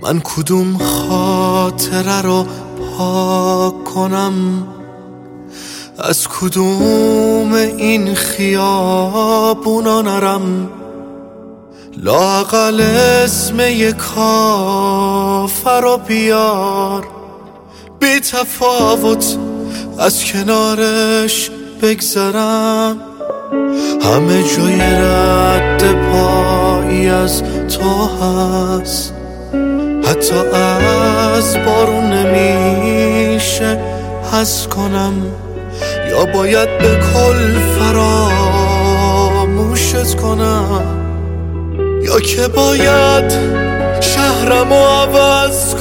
من کدوم خاطره رو پاک کنم، از کدوم این خیابونا نرم. لااقل اسم یک کافر رو بیار، بی تفاوت از کنارش بگذرم. همه جای رد پایی از تو هست، حتی از بارون نمیشه حس کنم. یا باید به کل فراموشت کنم، یا که باید شهرمو عوض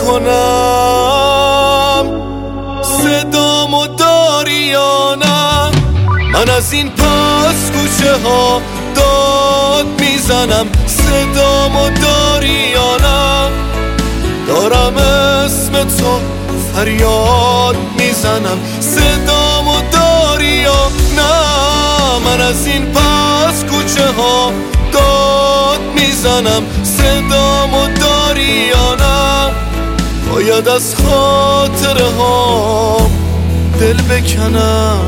کنم. صدامو داری یا نه؟ من از این پس کوچه ها داد میزنم. صدامو داری یا نه؟ دارم اسم تو فریاد میزنم. صدامو داری یا نه؟ من از این پس کوچه ها داد میزنم. صدامو داری یا نه؟ باید از خاطره ها دل بکنم،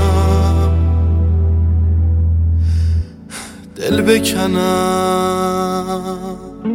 دل بکنم.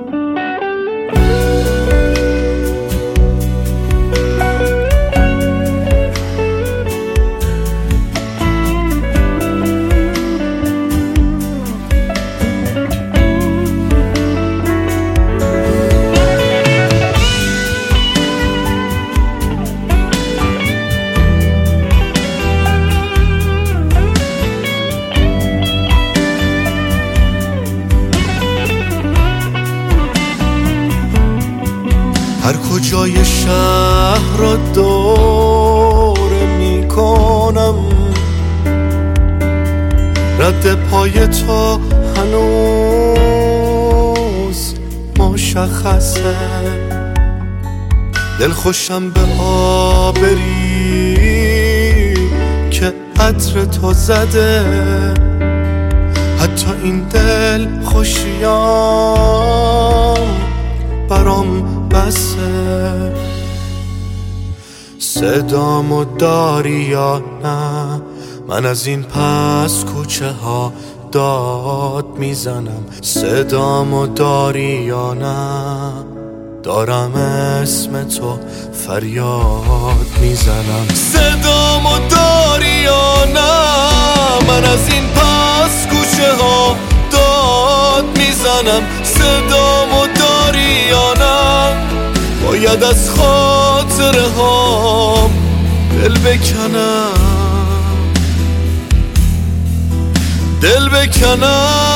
هر کجای شهر را دوره میکنم، رد پای تو هنوز مشخصه. دل خوشم به آبری که عطر تو زده، حتی این دل خوشیام برام بسه. صدامو داری یا نه؟ من از این پس کوچه ها داد میزنم. صدامو داری یا نه؟ دارم اسم تو فریاد میزنم. صدامو داری یا نه؟ من از این پس کوچه ها داد میزنم. صدامو داری یا نه؟ باید از خاطره ها دل بکنم، دل بکنم.